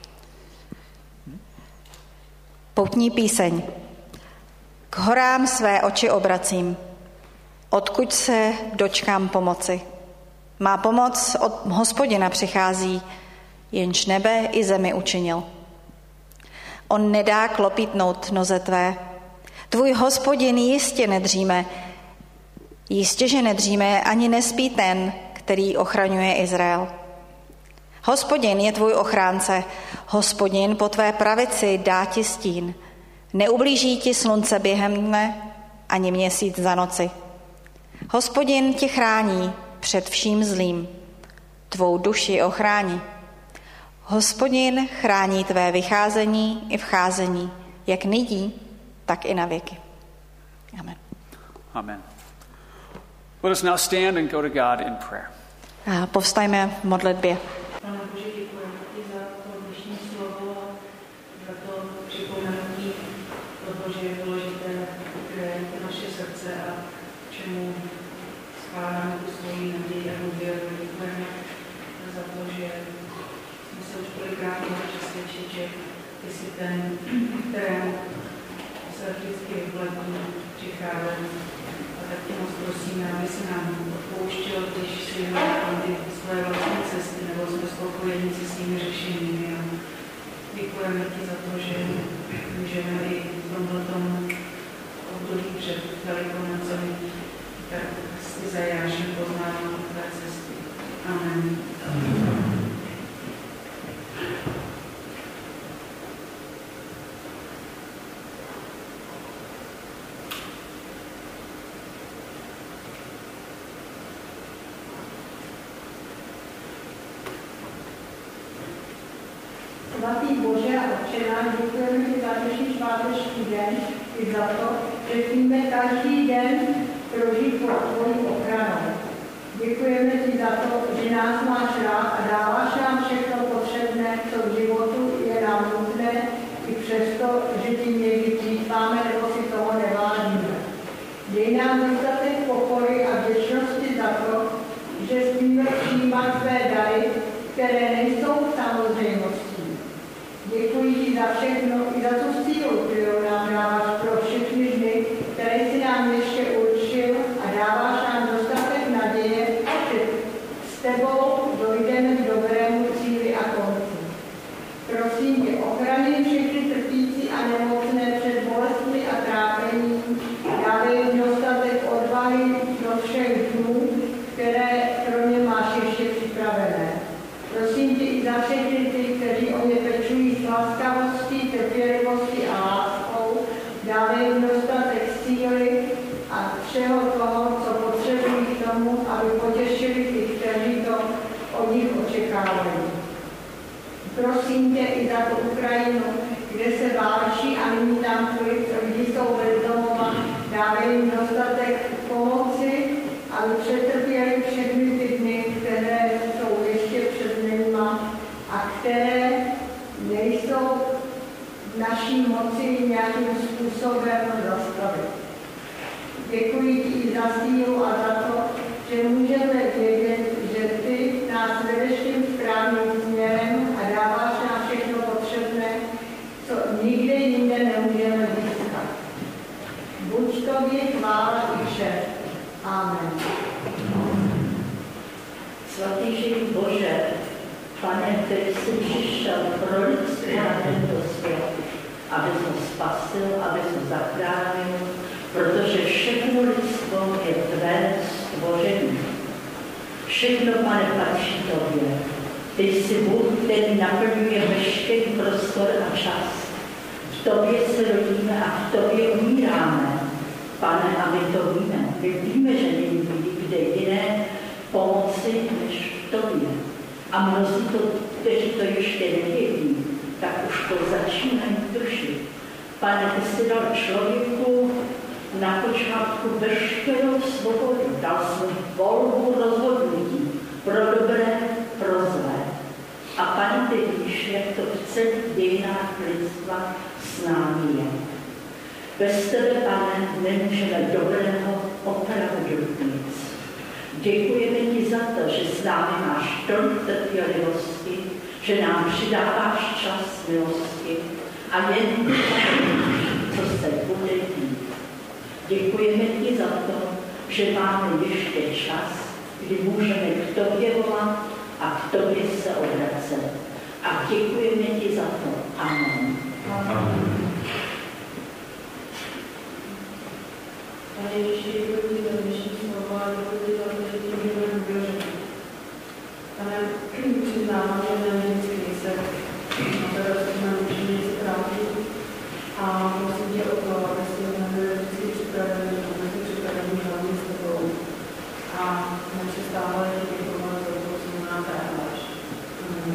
Poutní píseň. K horám své oči obracím, odkud se dočkám pomoci. Má pomoc od Hospodina přichází, jenž nebe i zemi učinil. On nedá klopítnout noze tvé. Tvůj Hospodin jistě nedříme, jistě, že nedříme, ani nespí ten, který ochraňuje Izrael. Hospodin je tvůj ochránce, Hospodin po tvé pravici dá ti stín. Neublíží ti slunce během dne, ani měsíc za noci. Hospodin tě chrání před vším zlým, tvou duši ochrání. Hospodin chrání tvé vycházení i vcházení, jak nyní, tak i na věky. Amen. Amen. Let us now stand and go to God in prayer. A povstajme v modlitbě. Pane Bože, děkuji ti za to dnešní slovo a za to připomenutí toho, že je důležité chránit naše srdce a čemu skládáme tu svoji naději a důvěru. Děkujeme za to, že jsme se už kolikrát mohli přesvědčit, že ty jsi ten, kterému se vždycky vyplatí přicházet. A tak tě moc prosíme, aby si nám odpouštěl, když si ty své vlastní cesty, nebo jsme spokojení se svými řešeními. A děkujeme ti za to, že můžeme i v tomhletom období před Velikonocemi tak s Izajášem poznávat tvé cesty. Amen. Svatý Bože a Otče náš, děkujeme ti za dnešní sváteční den i za to, že smíme každý den prožít pod tvojí ochranou. Děkujeme ti za to, že nás máš rád a dáváš nám všechno potřebné, co v životu je nám nutné, i přesto, že ti někdy plýtváme nebo si toho nevážíme. Dej nám dostatek pokory a vděčnosti za to, že smíme přijímat své dary, které nejsou samozřejmostí. Děkuji ti za všechno i za tu sílu, kterou nám dáváš pro všechny dny, které jsi nám ještě určil a dáváš nám dostatek naděje, prosím tě i za tu Ukrajinu, kde se válčí a nyní tam lidi jsou bezdomova, dávej jim dostatek pomoci, aby přetrpěli všechny ty dny, které jsou ještě před nima a které nejsou v naší moci nějakým způsobem zastavit. Děkuji ti i za sílu a za to, že můžeme vědět, že ty nás vedeš tím správným směrem a dáváš nám všechno potřebné, co nikde jinde nemůžeme získat. Buď tobě chvála i čest. Amen. Svatý živý Bože, Pane, který jsi přišel pro lidstvo na tento svět, abys ho spasil, abys ho zachránil, protože všechno lidstvo je tvé stvoření. Všechno, Pane, patří tobě. Ty jsi Bůh, který naplňuje veškerý prostor a čas. V tobě se rodíme a v tobě umíráme. Pane, a my to víme. My víme, že není kde jiné pomoci než v tobě. A mnozí, to, kteří to ještě nevědí, tak už to začínají tušit. Pane, ty jsi dal člověku na počátku veškerou svobodu, dal svou volbu rozhodnutí pro dobré, pro zlé. A Pane, ty víš, jak to v celých dějinách lidstva s námi je. Bez tebe, Pane, nemůžeme dobrého opravdu nic. Děkujeme ti za to, že s námi máš tolik trpělivosti, že nám přidáváš čas milosti a jen co se bude dít. Děkujeme ti za to, že máme ještě čas, kdy můžeme k tobě volat a k tobě se obracet. A děkujeme ti za to. Amen. Amen. Pane Ježíši, děkuji ti za dnešní slova, děkuji ti za to, že ti můžeme důvěřovat. Pane, přiznávám, že ne vždycky se na to rozhodně učení se trápí a prosím tě o to, aby si nebyli vždycky připraveni, aby si připraveni hlavně s tebou a nepřestávali ti děkovat za to, co nám dáváš. Amen.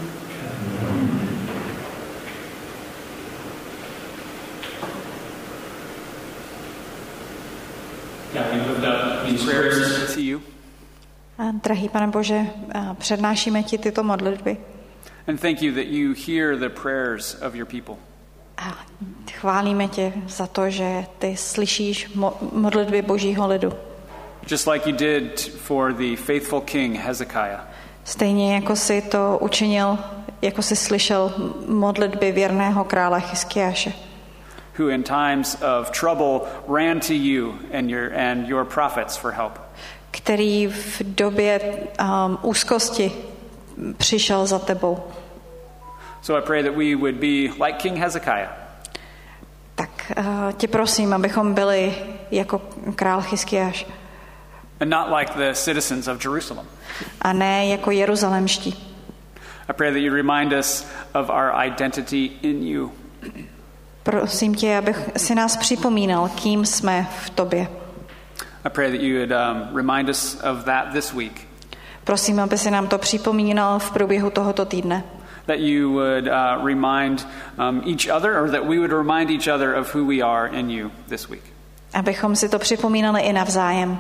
Drahý Pane Bože, přednášíme ti tyto modlitby. And thank you that you hear the prayers of your people. A chválíme tě za to, že ty slyšíš modlitby Božího lidu. Just like you did for the faithful king Hezekiah. Stejně jako jsi to učinil, jako jsi slyšel modlitby věrného krále Chyskiáše. Who in times of trouble ran to you and your and your prophets for help. Který v době um, úzkosti přišel za tebou. So I pray that we would be like King Hezekiah. Tak uh, tě prosím, abychom byli jako král Chyskiáš. And not like the citizens of Jerusalem. A ne jako jeruzalemští. I pray that you remind us of our identity in you. Prosím tě, abych si nás připomínal, kým jsme v tobě. I pray that you would um, remind us of that this week. Prosím, aby si nám to připomínal v průběhu tohoto týdne. That you would uh, remind um, each other, or that we would remind each other of who we are in you this week. Abychom si to připomínali i navzájem.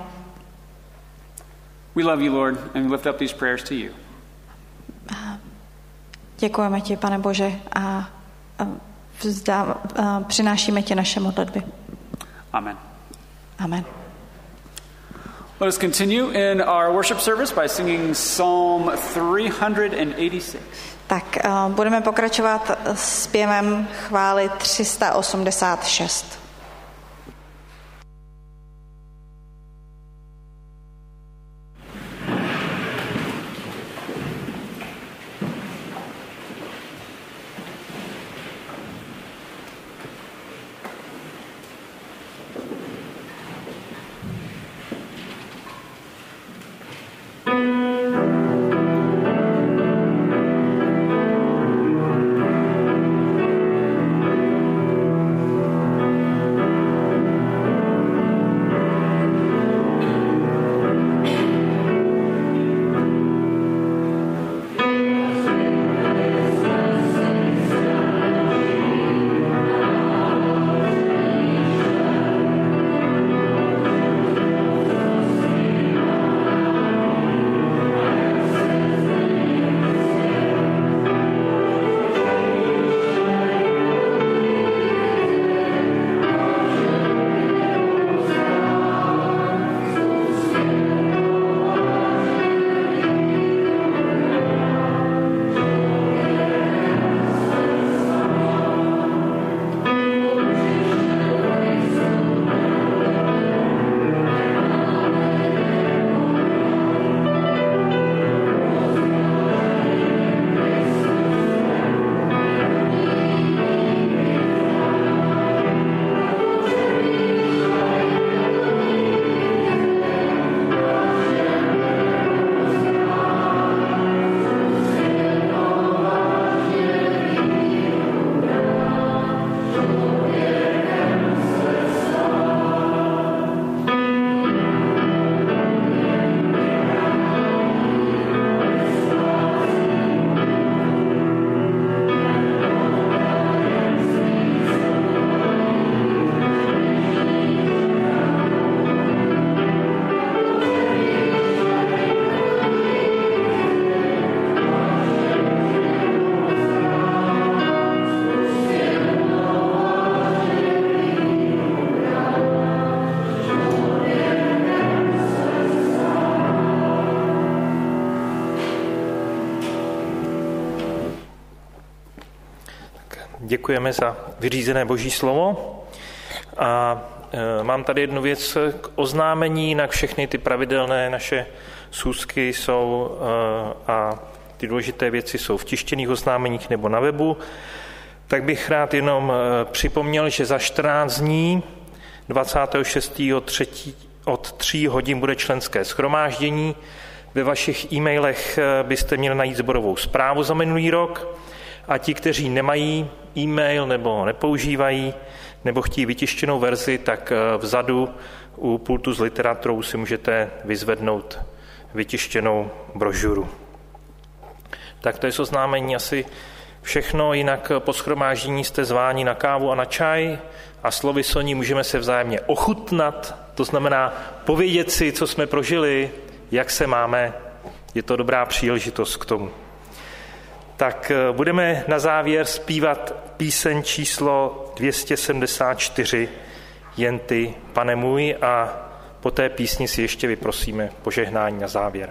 We love you, Lord, and we lift up these prayers to you. Děkujeme ti, Pane Bože, a, a, vzdá, a přinášíme ti naše modlitby. Amen. Amen. Let us continue in our worship service by singing Psalm three eighty-six. Tak uh, budeme pokračovat zpěvem chvály tři sta osmdesát šest. Thank děkujeme za vyřízené Boží slovo. A e, mám tady jednu věc k oznámení, jinak všechny ty pravidelné naše schůzky jsou e, a ty důležité věci jsou v tištěných oznámeních nebo na webu. Tak bych rád jenom e, připomněl, že za čtrnáct dní dvacátého šestého třetího od tří hodin bude členské shromáždění. Ve vašich e-mailech byste měli najít sborovou zprávu za minulý rok a ti, kteří nemají e-mail nebo ho nepoužívají nebo chtějí vytištěnou verzi, tak vzadu u pultu s literaturou si můžete vyzvednout vytištěnou brožuru. Tak to je oznámení asi všechno, jinak po shromáždění jste zváni na kávu a na čaj a slovy soní můžeme se vzájemně ochutnat, to znamená povědět si, co jsme prožili, jak se máme, je to dobrá příležitost k tomu. Tak budeme na závěr zpívat píseň číslo dvě stě sedmdesát čtyři, Jen ty, Pane můj, a po té písni si ještě vyprosíme požehnání na závěr.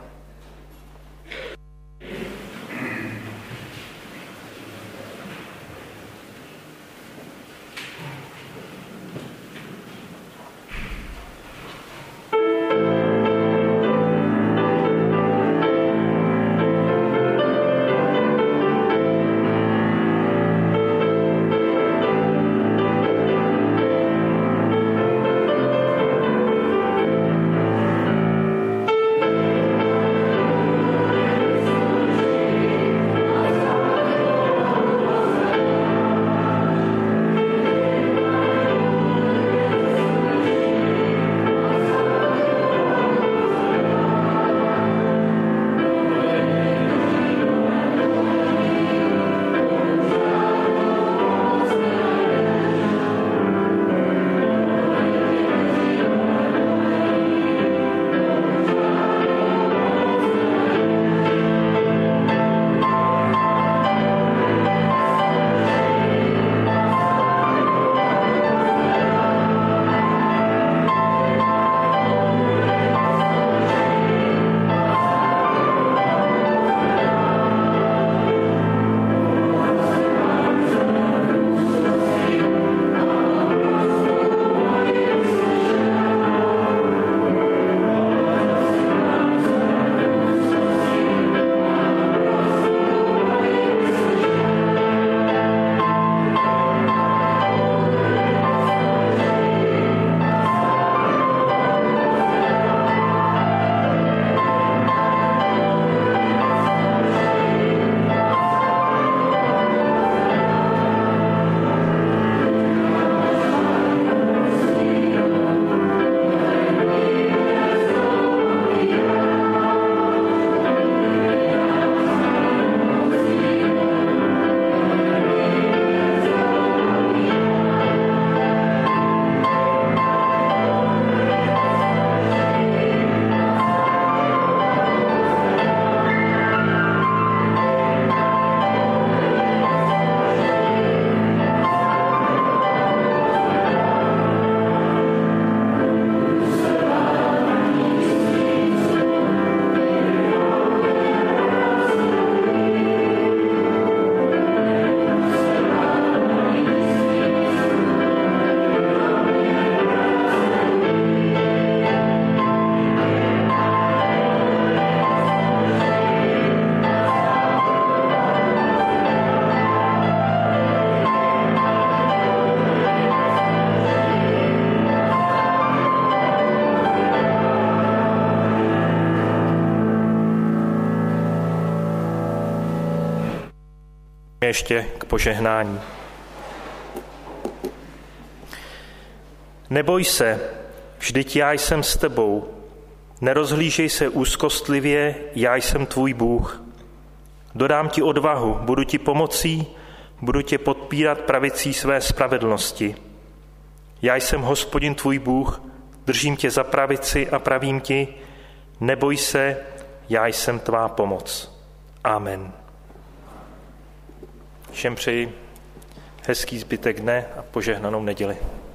Ještě k požehnání. Neboj se, vždyť já jsem s tebou. Nerozhlížej se úzkostlivě, já jsem tvůj Bůh. Dodám ti odvahu, budu ti pomocí, budu tě podpírat pravicí své spravedlnosti. Já jsem Hospodin tvůj Bůh, držím tě za pravici a pravím ti, neboj se, já jsem tvá pomoc. Amen. Všem přeji hezký zbytek dne a požehnanou neděli.